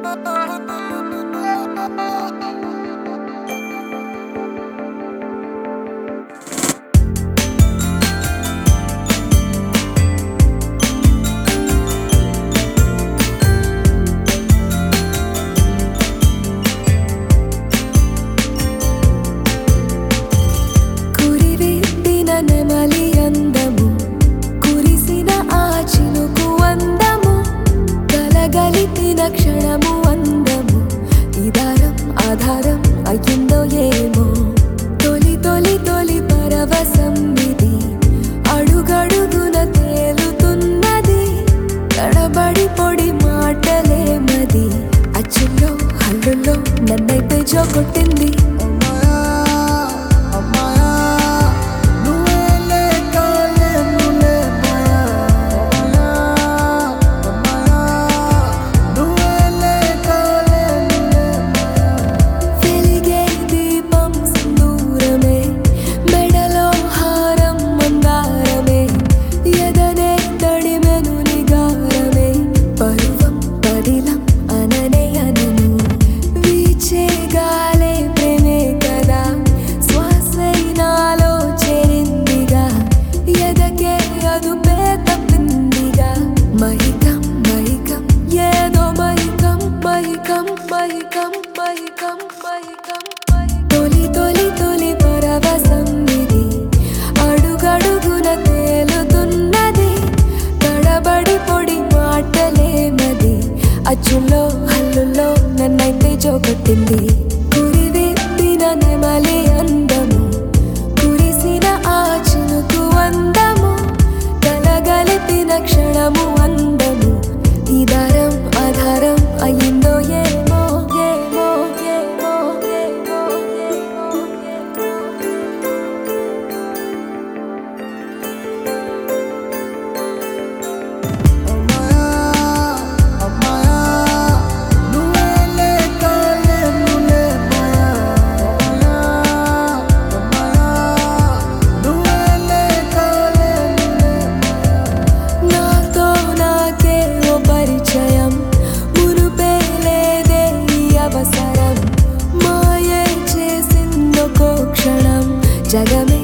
క్షణము అందము ఇదారం ఆధారం అయ్యిందో ఏమో తొలి తొలి తొలి పరవశం ఇది అడుగడుగున తేలుతున్నది తడబడి పొడి మాటలేమది అచ్చుల్లో హల్లుల్లో నన్నైతే జోకొట్టింది తొలి తొలి తొలి పరవశం ఇది అడుగడుగున తేలుతున్నది తడబడి పొడి మాటలేమది అచ్చుల్లో హల్లుల్లో నన్నైతే జోకొట్టింది కురివిప్పిన నెమలి అందము కురిసిన ఆ చినుకు అందము కలగలిపిన క్షణము అందము ఈ దారం ఆధారం అయ్యిందో ఏమో జగమే